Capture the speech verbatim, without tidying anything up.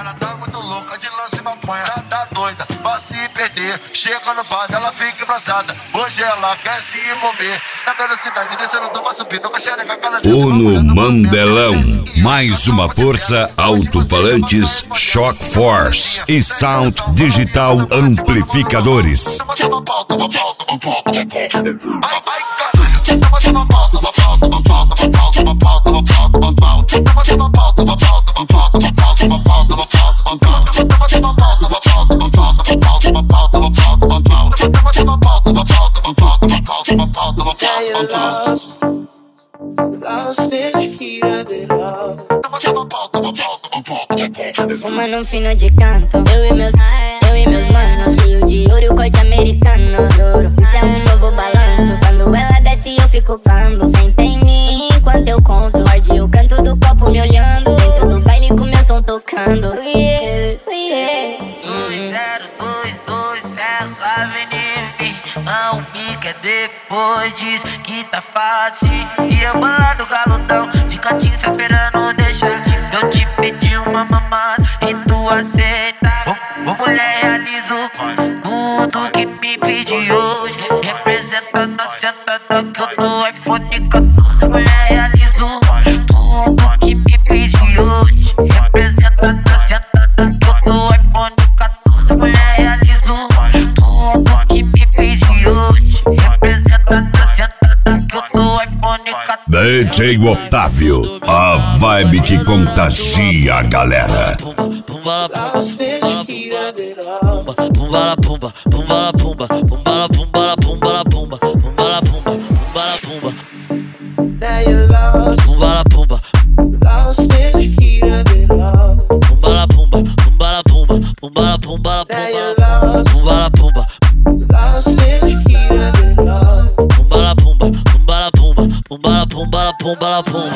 Ela tá muito louca de lance e maconha, tá, tá doida, vai se perder. Chega no bar, ela fica embrasada. Hoje ela quer se envolver. Na velocidade descendo, toma subindo com a xereca, aquela Uno Mandelão, mais uma força, alto-falantes, Shock Force e Sound Digital Amplificadores. Toma pau, toma pau, toma pau, toma pau. Ai, ai, caralho. Toma, toma pau, toma pau, toma pau, toma pau, toma pau, toma pau, toma pau. Toma, toma pau, toma pau, toma pau, toma pau, toma pau, toma pau, toma pau. Toma, toma pau, toma pau, toma pau, toma pau, toma pau, toma pau, toma pau. Toma, toma pau, toma pau, toma pau, toma pau, toma pau, toma pau, toma pau. Lost in the heat of it all. Fumando um fino de canto, eu e meus, eu e meus manos, cheio de ouro e o corte americano. Juro, isso é um novo balanço. Quando ela desce eu fico pando. Senta em mim enquanto eu conto. Morde o canto do copo me olhando. Dentro do baile com meu som tocando. Yeah, yeah. dois zero dois dois, ela vem em mim. Não pica depois diz que tá fácil. E eu bolado galudão, de cantinho se esperando deixar. Eu te pedi uma mamada e tu aceita. Ô mulher, realizo tudo que me pedi hoje. Representando a sentada que eu tô iPhone quatorze. Mulher, realizo tudo que me pedi hoje. Representando a sentada que eu tô iPhone quatorze. Mulher, realizo tudo que me pedi hoje. Representando a sentada que eu tô iPhone quatorze. D J Otávio, a vibe que contagia a galera. Lost in the heat of it all. Pumba la pumba, pumba la pumba, pumba la pumba la pumba la pumba, pumba la pumba, pumba la pumba. Now you're lost. Pumba la pumba, Lost in the heat of it all. pumba la pumba, pumba la pumba, pumba la pumba la Now you're pumba, lost. pumba la pumba, Lost in the heat of it all. pumba la pumba, pumba la pumba, pumba la pumba la pumba la pumba.